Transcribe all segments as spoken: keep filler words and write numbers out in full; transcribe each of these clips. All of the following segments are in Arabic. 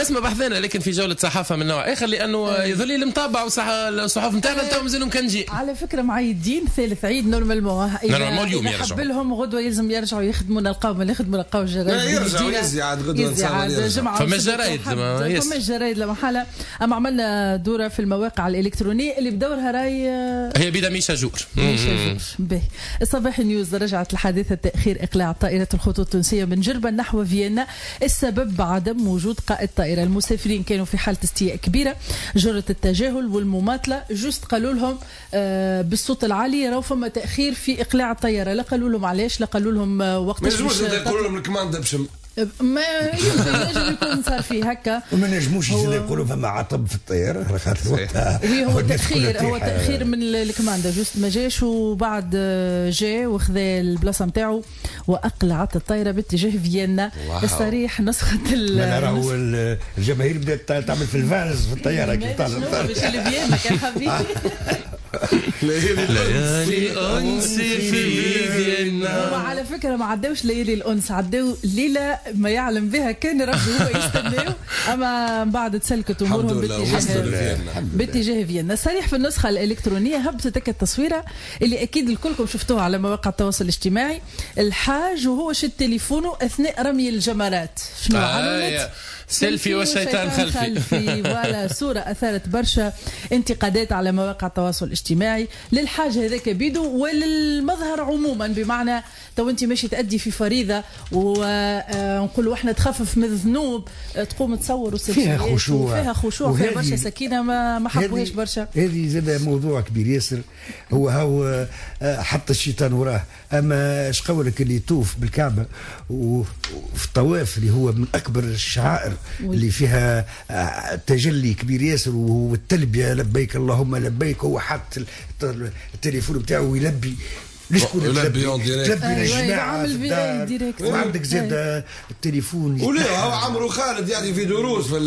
اسمه بحثنا لكن في جوله صحافه من نوع اخر لانه يظل المتابع والصحف نتاعنا تو مازالهم كنجي. على فكره معيدين ثالث عيد نورمالمون نورمالمون اليوم يرجعوا حب لهم غدوه يلزم يرجعوا يخدموا القوم اللي يخدموا القوم الجرايد يرجعوا يزيد غدوه جمعه فما الجرايد فما الجرايد لا محاله. اما عملنا دوره في المواقع الالكترونيه اللي بدورها راي هي بدا ميشا جور. ميشا جور. الصباح نيوز رجعت لحادثه تاخير اقلاع طائره الخطوط التونسيه من جربه نحو فيينا. السبب عدم وجود قائد طائره. المسافرين كانوا في حاله استياء كبيره، جرة التجاهل والمماطله. جوست قالوا لهم آه بالصوت العالي راهو فما تاخير في اقلاع الطياره. لا قالوا لهم علاش، لا قالوا لهم وقت. ما ينجموش يقولوا لهم الكماندا بشم. ما يمكن يكون صار فيه هكا. وما نجموش يقولوا فما عطب في الطياره خاطر وقتها. هو تاخير هو تاخير من الكماندا جوست ما جاش، وبعد جاء وخذ البلاصه نتاعو واقلعت الطائره باتجاه فيينا. الصريح نسخه راهو الجماهير بدات تعمل في الفالز في الطياره كي طالع فيينا كان حبيبي. ليالي أنس في فيينا. وعلى فكرة ما عداوش ليالي الأنس، عداو ليلة ما يعلم بها كان ربي هو يستناو. أما بعد تسلكت أمورهم باتجاه باتجاه فيينا. صريح في النسخة الإلكترونية هبطت هكا التصويرة اللي أكيد الكلكم شفتوها على مواقع التواصل الاجتماعي. الحاج وهو شد تليفونه أثناء رمي الجمرات. شنو علامة؟ سيلفي والشيطان خلفي, خلفي. ولا صورة أثارت برشا انتقادات على مواقع التواصل الاجتماعي للحاج هذاك بيدو وللمظهر عموما. بمعنى تو انت ماشي تأدي في فريضة ونقولوا احنا تخفف من الذنوب تقوم تصور فيها خشوع فيها خشوع فيها برشا سكينة ما ما حبوهاش برشا. هذه زاد موضوع كبير ياسر. هو هو حط الشيطان وراه. اما اش قولك اللي يطوف بالكعبة وفي الطواف اللي هو من اكبر الشعائر اللي فيها تجلي كبير ياسر والتلبية لبيك اللهم لبيك، هو حط التليفون بتاعه يلبي لشكون تلبي تلبي للجماعه وعندك زاد التليفون ولا هو عمرو خالد يعني في دروس في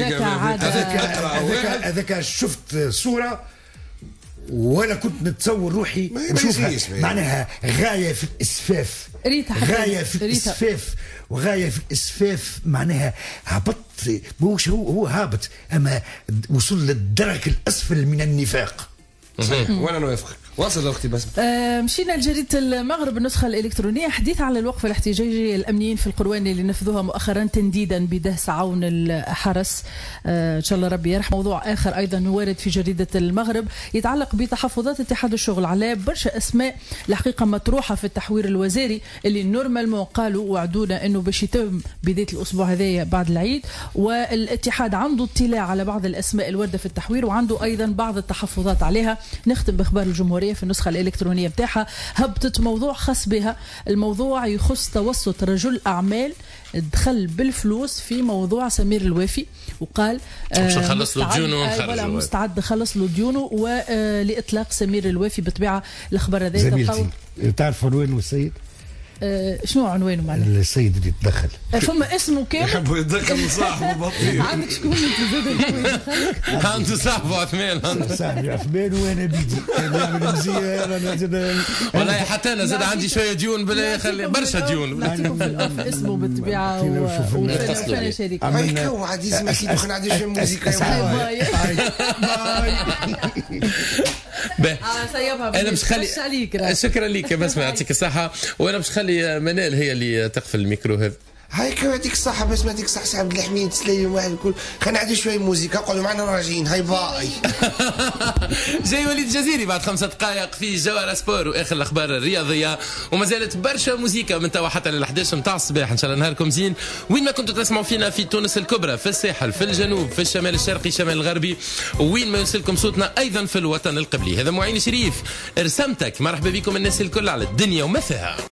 هذاك هذاك شفت صوره وانا كنت نتصور روحي نشوفها معناها غايه في الاسفاف غايه في الاسفاف وغايه في الاسفاف معناها هبط مش هو هو هابط اما وصل للدرك الاسفل من النفاق. وانا نوافقك. واصل اختي بس. آه مشينا لجريده المغرب النسخه الالكترونيه. حديث على الوقفه الاحتجاجيه الامنيين في القرواني اللي نفذوها مؤخرا تنديدا بدهس عون الحرس. آه ان شاء الله ربي يرحم. موضوع اخر ايضا وارد في جريده المغرب يتعلق بتحفظات اتحاد الشغل على برشا اسماء الحقيقه مطروحه في التحوير الوزاري اللي نورمالمون قالوا وعدونا انه باش يتم بدايه الاسبوع هذايا بعد العيد. والاتحاد عنده اطلاع على بعض الاسماء الوارده في التحوير وعنده ايضا بعض التحفظات عليها. نختم باخبار الجمهوريه في النسخة الإلكترونية بتاعها. هبطت موضوع خاص بها. الموضوع يخص توسط رجل أعمال دخل بالفلوس في موضوع سمير الوافي وقال باش نخلص له ديونه ولا مستعد نخلص له ديونه ولإطلاق سمير الوافي. بالطبيعة الأخبار هذا زميلتي تعرف عنوانه السيد؟ أه شنو عنوانه معناها؟ السيد اللي تدخل فما اسمه كامل يحب يتذكر صاحبه بطيء. عندك شكون انت؟ عنده صاحبه عثمان. صاحبي عثمان وانا بيدي كان يعمل مزيان. والله حتى انا زاد عندي شويه ديون بلا خلي برشا ديون. نعطيكم في الاف اسمه بالطبيعه وفانا شريك. هاي كو عادي اسمك يدخل عندي شويه موسيقى. باي صيبها. انا مش خلي شكرا لك بس ما يعطيك الصحه. وانا مش خلي منال هي اللي تقفل الميكرو هذا. هاي كو يعطيك الصحه بس ما يعطيك الصحه سي عبد الحميد تسليم واحد الكل. خلينا عندي شويه موسيقى قولوا معنا راجعين. هاي باي. جاي وليد الجزيري بعد خمسة دقائق في جوهر سبور واخر الاخبار الرياضيه وما زالت برشا موسيقى من توا حتى لل احد عشر نتاع الصباح. ان شاء الله نهاركم زين وين ما كنتوا تسمعوا فينا في تونس الكبرى في الساحل في الجنوب في الشمال الشرقي الشمال الغربي وين ما يوصلكم صوتنا ايضا في الوطن القبلي. هذا معين شريف رسمتك. مرحبا بكم الناس الكل على الدنيا وما فيها.